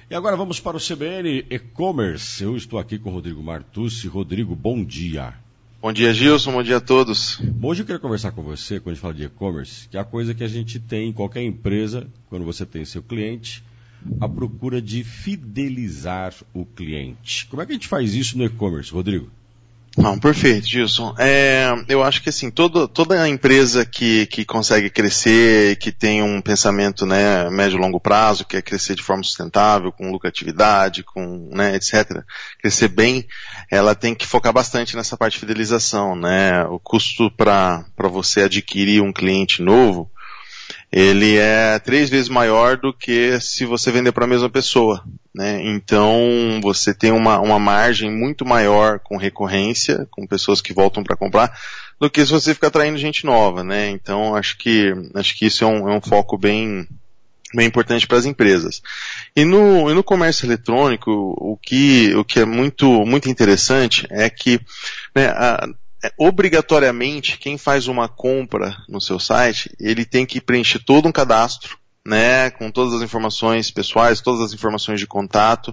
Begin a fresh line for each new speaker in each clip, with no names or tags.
E agora vamos para o CBN E-Commerce. Eu estou aqui com o Rodrigo Martucci. Rodrigo, bom dia.
Bom dia, Gilson. Bom dia a todos.
Hoje eu queria conversar com você, quando a gente fala de e-commerce, que é a coisa que a gente tem em qualquer empresa, quando você tem seu cliente, a procura de fidelizar o cliente. Como é que a gente faz isso no e-commerce, Rodrigo?
Não, perfeito, Gilson. Eu acho que assim, toda empresa que consegue crescer, que tem um pensamento, né, médio e longo prazo, que quer crescer de forma sustentável, com lucratividade, com, né, etc., crescer bem, ela tem que focar bastante nessa parte de fidelização, né? O custo para você adquirir um cliente novo, ele é 3 vezes maior do que se você vender para a mesma pessoa, né? Então, você tem uma margem muito maior com recorrência, com pessoas que voltam para comprar, do que se você ficar atraindo gente nova, né? Então, acho que isso é um foco bem importante para as empresas. E no comércio eletrônico, o que é muito interessante é que, né, obrigatoriamente, quem faz uma compra no seu site, ele tem que preencher todo um cadastro, né, com todas as informações pessoais, todas as informações de contato,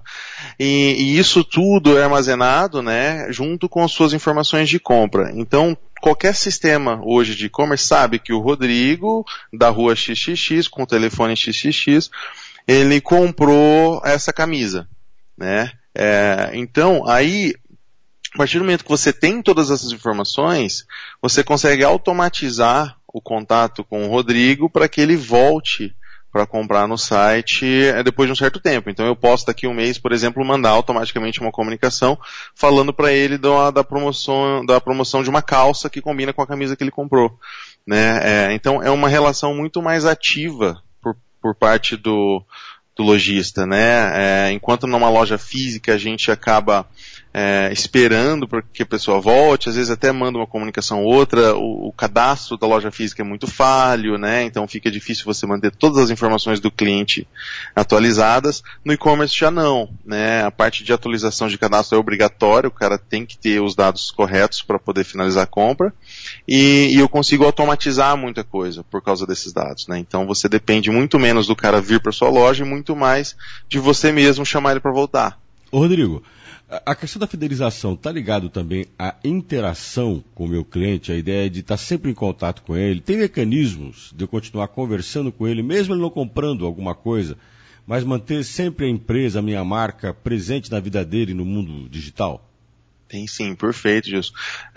e isso tudo é armazenado, né, junto com as suas informações de compra. Então, qualquer sistema hoje de e-commerce sabe que o Rodrigo, da rua XXX, com o telefone XXX, ele comprou essa camisa, né. Então, aí, a partir do momento que você tem todas essas informações, você consegue automatizar o contato com o Rodrigo para que ele volte para comprar no site depois de um certo tempo. Então eu posso daqui a um mês, por exemplo, mandar automaticamente uma comunicação falando para ele da promoção de uma calça que combina com a camisa que ele comprou, né? Então é uma relação muito mais ativa por parte do lojista, né? Enquanto numa loja física a gente acaba esperando para que a pessoa volte, às vezes até manda uma comunicação ou outra, o cadastro da loja física é muito falho, né? Então fica difícil você manter todas as informações do cliente atualizadas. No e-commerce já não, né? A parte de atualização de cadastro é obrigatória, o cara tem que ter os dados corretos para poder finalizar a compra, e eu consigo automatizar muita coisa por causa desses dados, né? Então você depende muito menos do cara vir para sua loja e muito mais de você mesmo chamar ele para voltar.
Ô Rodrigo, a questão da fidelização está ligado também à interação com o meu cliente, a ideia de estar sempre em contato com ele. Tem mecanismos de eu continuar conversando com ele, mesmo ele não comprando alguma coisa, mas manter sempre a empresa, a minha marca, presente na vida dele no mundo digital?
Tem sim, perfeito, Gilson.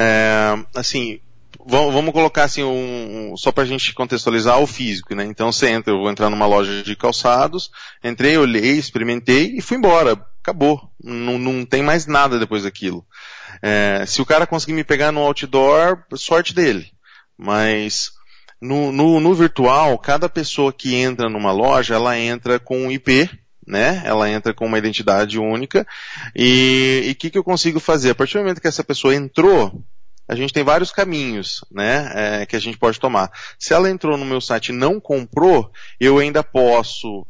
Assim, vamos colocar assim, só para a gente contextualizar o físico, né? Então você entra, eu vou entrar numa loja de calçados, entrei, olhei, experimentei e fui embora. Acabou. Não tem mais nada depois daquilo. Se o cara conseguir me pegar no outdoor, sorte dele. Mas no virtual, cada pessoa que entra numa loja, ela entra com um IP, né? Ela entra com uma identidade única. E o que eu consigo fazer? A partir do momento que essa pessoa entrou, a gente tem vários caminhos, né, que a gente pode tomar. Se ela entrou no meu site e não comprou, eu ainda posso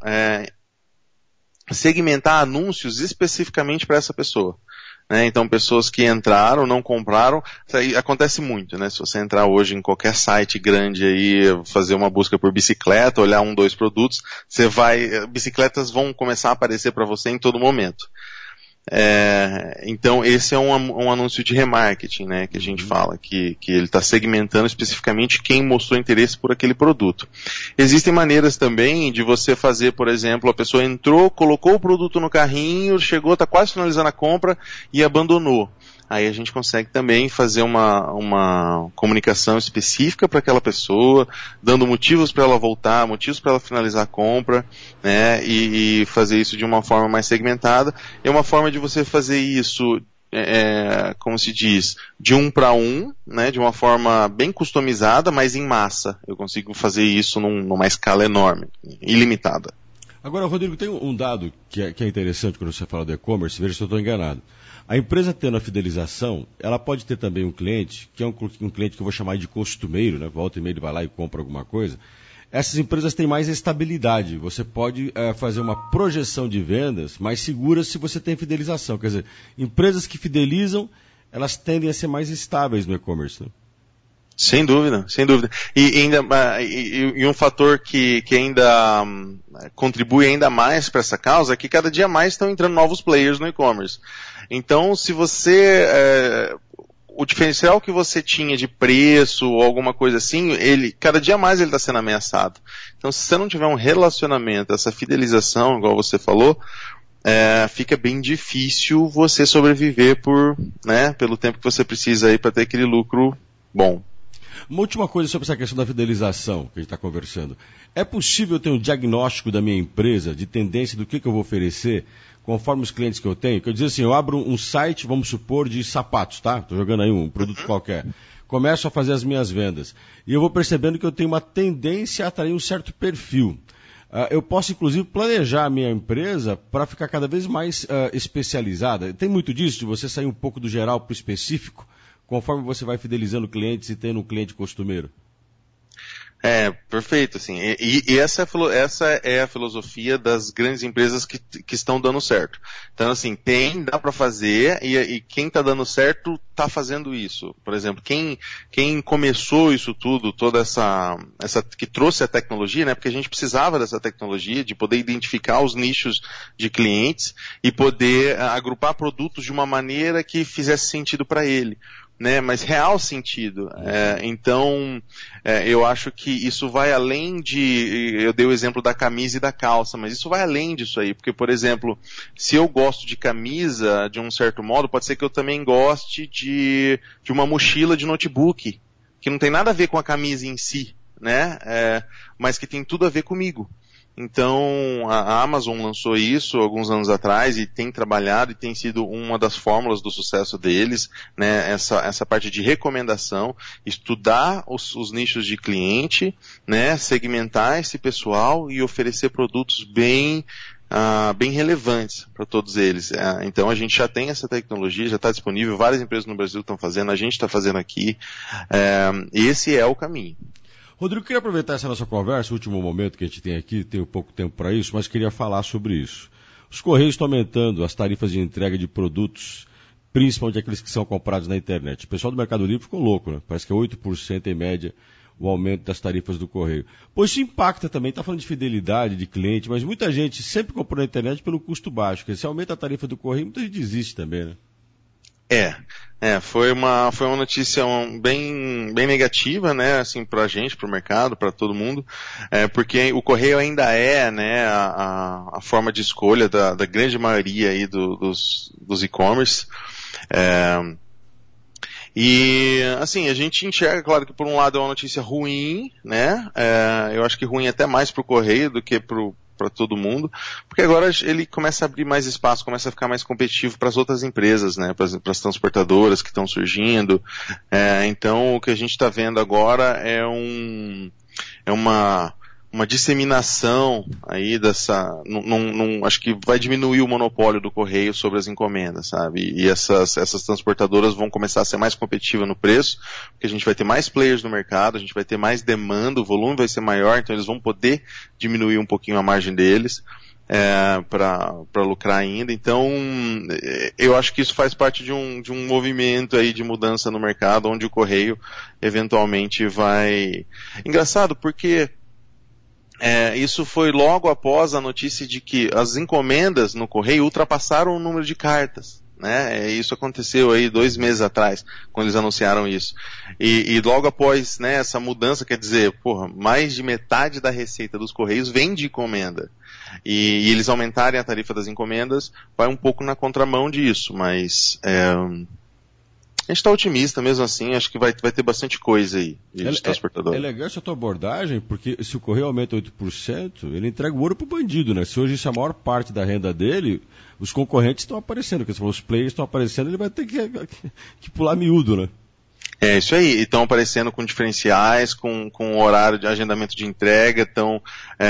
segmentar anúncios especificamente para essa pessoa, né? Então, pessoas que entraram, não compraram, isso aí acontece muito, né? Se você entrar hoje em qualquer site grande aí, fazer uma busca por bicicleta, olhar 2 produtos, bicicletas vão começar a aparecer para você em todo momento. Então esse é um anúncio de remarketing, né, que a gente fala, que ele está segmentando especificamente quem mostrou interesse por aquele produto. Existem maneiras também de você fazer, por exemplo, a pessoa entrou, colocou o produto no carrinho, chegou, está quase finalizando a compra e abandonou. Aí a gente consegue também fazer uma comunicação específica para aquela pessoa, dando motivos para ela voltar, motivos para ela finalizar a compra, né, e fazer isso de uma forma mais segmentada. É uma forma de você fazer isso, como se diz, de 1 para 1, né, de uma forma bem customizada, mas em massa. Eu consigo fazer isso numa escala enorme, ilimitada.
Agora, Rodrigo, tem um dado que é interessante quando você fala do e-commerce, veja se eu estou enganado. A empresa tendo a fidelização, ela pode ter também um cliente, que é um cliente que eu vou chamar de costumeiro, né? Volta e meia ele vai lá e compra alguma coisa. Essas empresas têm mais estabilidade. Você pode fazer uma projeção de vendas mais segura se você tem fidelização. Quer dizer, empresas que fidelizam, elas tendem a ser mais estáveis no e-commerce, né?
Sem dúvida, sem dúvida. E um fator que ainda contribui ainda mais para essa causa é que cada dia mais estão entrando novos players no e-commerce. Então, se você... o diferencial que você tinha de preço ou alguma coisa assim, cada dia mais ele está sendo ameaçado. Então, se você não tiver um relacionamento, essa fidelização, igual você falou, fica bem difícil você sobreviver pelo tempo que você precisa aí para ter aquele lucro bom.
Uma última coisa sobre essa questão da fidelização que a gente está conversando. É possível ter um diagnóstico da minha empresa, de tendência do que eu vou oferecer, conforme os clientes que eu tenho? Quer dizer assim, eu abro um site, vamos supor, de sapatos, tá? Estou jogando aí um produto qualquer. Começo a fazer as minhas vendas. E eu vou percebendo que eu tenho uma tendência a atrair um certo perfil. Eu posso, inclusive, planejar a minha empresa para ficar cada vez mais especializada. Tem muito disso, de você sair um pouco do geral para o específico, conforme você vai fidelizando clientes e tendo um cliente costumeiro?
Perfeito, assim, e essa é a filosofia das grandes empresas que estão dando certo. Então, assim, dá para fazer, e quem está dando certo está fazendo isso. Por exemplo, quem começou isso tudo, toda essa que trouxe a tecnologia, né, porque a gente precisava dessa tecnologia, de poder identificar os nichos de clientes e poder agrupar produtos de uma maneira que fizesse sentido para ele. Né, mas real sentido. Então, eu acho que isso vai além eu dei o exemplo da camisa e da calça, mas isso vai além disso aí, porque, por exemplo, se eu gosto de camisa de um certo modo, pode ser que eu também goste de uma mochila de notebook, que não tem nada a ver com a camisa em si, né, mas que tem tudo a ver comigo. Então, a Amazon lançou isso alguns anos atrás e tem trabalhado e tem sido uma das fórmulas do sucesso deles, né, essa parte de recomendação, estudar os nichos de cliente, né, segmentar esse pessoal e oferecer produtos bem relevantes para todos eles. Então a gente já tem essa tecnologia, já está disponível, várias empresas no Brasil estão fazendo, a gente está fazendo aqui, esse é o caminho.
Rodrigo, queria aproveitar essa nossa conversa, o último momento que a gente tem aqui, tenho pouco tempo para isso, mas queria falar sobre isso. Os Correios estão aumentando as tarifas de entrega de produtos, principalmente aqueles que são comprados na internet. O pessoal do Mercado Livre ficou louco, né? Parece que é 8% em média o aumento das tarifas do Correio. Pois isso impacta também, está falando de fidelidade, de cliente, mas muita gente sempre comprou na internet pelo custo baixo. Porque se aumenta a tarifa do Correio, muita gente desiste também, né?
Foi uma notícia bem negativa, né, assim, pra gente, pro mercado, para todo mundo, porque o Correio ainda né, a forma de escolha da grande maioria aí dos e-commerce, e, assim, a gente enxerga, claro, que por um lado é uma notícia ruim, né, eu acho que ruim até mais pro Correio do que para todo mundo, porque agora ele começa a abrir mais espaço, começa a ficar mais competitivo para as outras empresas, né, para as transportadoras que estão surgindo. Então, o que a gente está vendo agora é uma disseminação aí acho que vai diminuir o monopólio do Correio sobre as encomendas, sabe? E essas transportadoras vão começar a ser mais competitivas no preço, porque a gente vai ter mais players no mercado, a gente vai ter mais demanda, o volume vai ser maior, então eles vão poder diminuir um pouquinho a margem deles para lucrar ainda. Então, eu acho que isso faz parte de um movimento aí de mudança no mercado, onde o Correio eventualmente vai... Engraçado, porque isso foi logo após a notícia de que as encomendas no Correio ultrapassaram o número de cartas, né? Isso aconteceu aí 2 meses atrás, quando eles anunciaram isso. E logo após, né, essa mudança, quer dizer, mais de metade da receita dos Correios vem de encomenda. E eles aumentarem a tarifa das encomendas, vai um pouco na contramão disso, mas... a gente está otimista mesmo assim, acho que vai ter bastante coisa aí de transportador.
É legal essa tua abordagem, porque se o Correio aumenta 8%, ele entrega o ouro pro bandido, né? Se hoje isso é a maior parte da renda dele, os concorrentes estão aparecendo, porque se os players estão aparecendo, ele vai ter que pular miúdo, né?
É isso aí, e estão aparecendo com diferenciais, com horário de agendamento de entrega, estão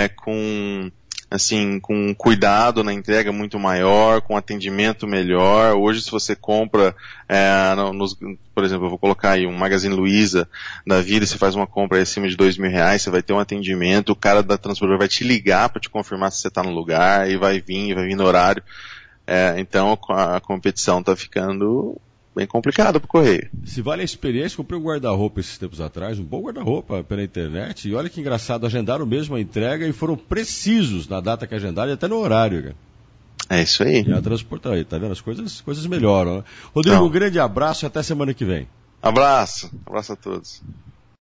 com cuidado na entrega muito maior, com atendimento melhor. Hoje, se você compra, por exemplo, eu vou colocar aí um Magazine Luiza da vida, você faz uma compra aí acima de R$2.000, você vai ter um atendimento, o cara da transportadora vai te ligar para te confirmar se você está no lugar, e vai vir no horário. Então a competição está ficando bem complicado pro correio.
Se vale a experiência, comprei um guarda-roupa esses tempos atrás, um bom guarda-roupa pela internet, e olha que engraçado, agendaram mesmo a entrega e foram precisos na data que agendaram e até no horário, cara.
É isso aí.
E a transportar aí, tá vendo? As coisas melhoram, né? Rodrigo, um grande abraço e até semana que vem.
Abraço a todos.